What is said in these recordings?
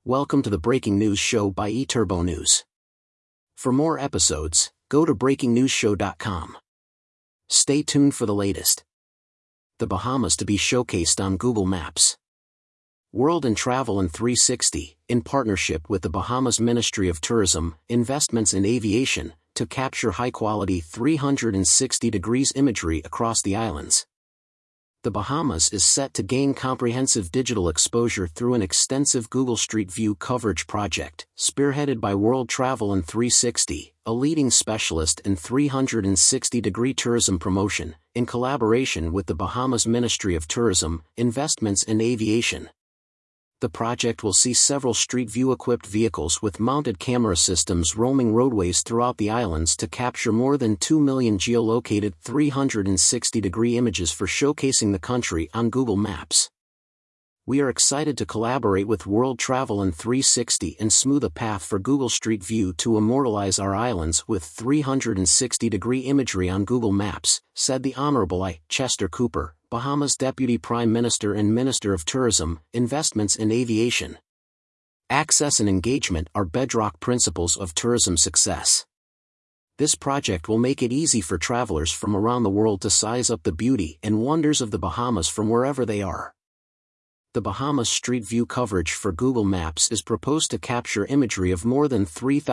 Welcome to the Breaking News Show by eTurbo News. For more episodes, go to breakingnewsshow.com. Stay tuned for the latest. The Bahamas to be showcased on Google Maps. World and Travel in 360, in partnership with the Bahamas Ministry of Tourism, Investments and Aviation, to capture high-quality 360-degree imagery across the islands. The Bahamas is set to gain comprehensive digital exposure through an extensive Google Street View coverage project, spearheaded by World Travel in 360, a leading specialist in 360-degree tourism promotion, in collaboration with the Bahamas Ministry of Tourism, Investments and Aviation. The project will see several Street View-equipped vehicles with mounted camera systems roaming roadways throughout the islands to capture more than 2 million geolocated 360-degree images for showcasing the country on Google Maps. We are excited to collaborate with World Travel in 360 and smooth a path for Google Street View to immortalize our islands with 360-degree imagery on Google Maps, said the Honorable I. Chester Cooper, Bahamas Deputy Prime Minister and Minister of Tourism, Investments and Aviation. Access and engagement are bedrock principles of tourism success. This project will make it easy for travelers from around the world to size up the beauty and wonders of the Bahamas from wherever they are. The Bahamas Street View coverage for Google Maps is proposed to capture imagery of more than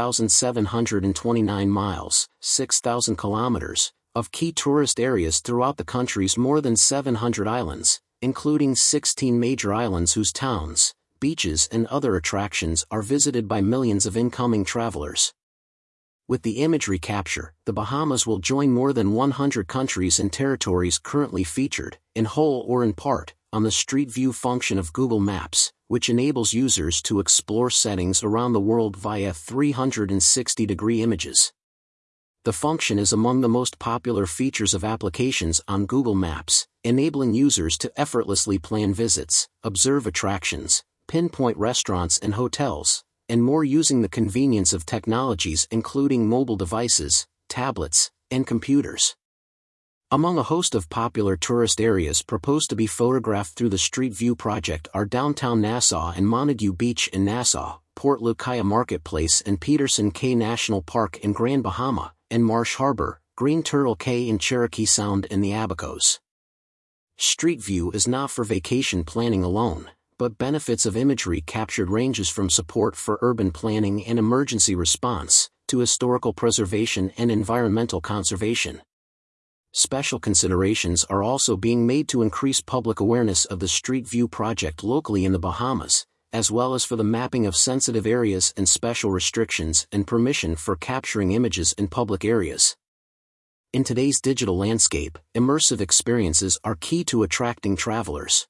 3,729 miles, 6,000 kilometers, of key tourist areas throughout the country's more than 700 islands, including 16 major islands whose towns, beaches and other attractions are visited by millions of incoming travelers. With the imagery capture, the Bahamas will join more than 100 countries and territories currently featured, in whole or in part, on the Street View function of Google Maps, which enables users to explore settings around the world via 360-degree images. The function is among the most popular features of applications on Google Maps, enabling users to effortlessly plan visits, observe attractions, pinpoint restaurants and hotels, and more using the convenience of technologies including mobile devices, tablets, and computers. Among a host of popular tourist areas proposed to be photographed through the Street View project are downtown Nassau and Montague Beach in Nassau, Port Lucaya Marketplace and Peterson Cay National Park in Grand Bahama, and Marsh Harbor, Green Turtle Cay in Cherokee Sound in the Abacos. Street View is not for vacation planning alone, but benefits of imagery captured ranges from support for urban planning and emergency response, to historical preservation and environmental conservation. Special considerations are also being made to increase public awareness of the Street View project locally in the Bahamas, as well as for the mapping of sensitive areas and special restrictions and permission for capturing images in public areas. In today's digital landscape, immersive experiences are key to attracting travelers.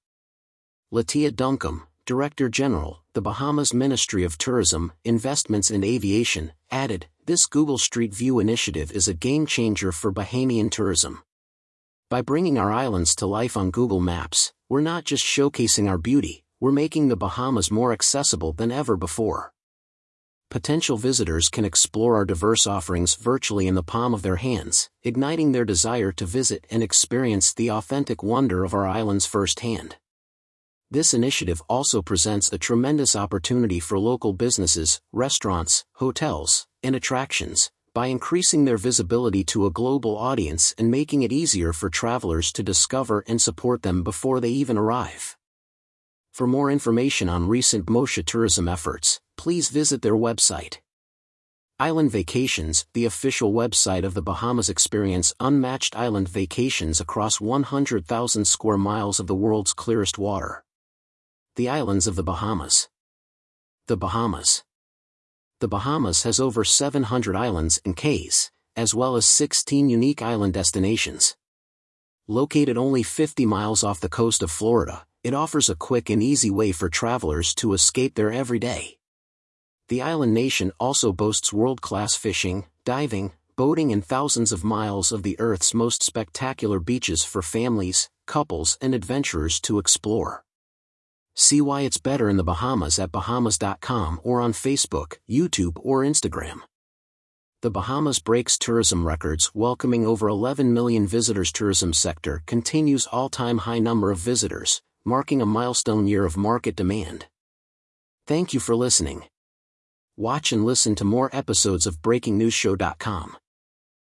Latia Duncombe, Director General, the Bahamas Ministry of Tourism, Investments and Aviation, added, "This Google Street View initiative is a game-changer for Bahamian tourism. By bringing our islands to life on Google Maps, we're not just showcasing our beauty, we're making the Bahamas more accessible than ever before. Potential visitors can explore our diverse offerings virtually in the palm of their hands, igniting their desire to visit and experience the authentic wonder of our islands firsthand." This initiative also presents a tremendous opportunity for local businesses, restaurants, hotels, and attractions, by increasing their visibility to a global audience and making it easier for travelers to discover and support them before they even arrive. For more information on recent Mosha tourism efforts, please visit their website. Island Vacations, the official website of the Bahamas, experience unmatched island vacations across 100,000 square miles of the world's clearest water. The islands of the Bahamas. The Bahamas. The Bahamas has over 700 islands and cays, as well as 16 unique island destinations. Located only 50 miles off the coast of Florida, it offers a quick and easy way for travelers to escape their everyday. The island nation also boasts world-class fishing, diving, boating and thousands of miles of the Earth's most spectacular beaches for families, couples and adventurers to explore. See why it's better in the Bahamas at bahamas.com or on Facebook, YouTube or Instagram. The Bahamas breaks tourism records, welcoming over 11 million visitors. Tourism sector continues all-time high number of visitors, marking a milestone year of market demand. Thank you for listening. Watch and listen to more episodes of BreakingNewsShow.com.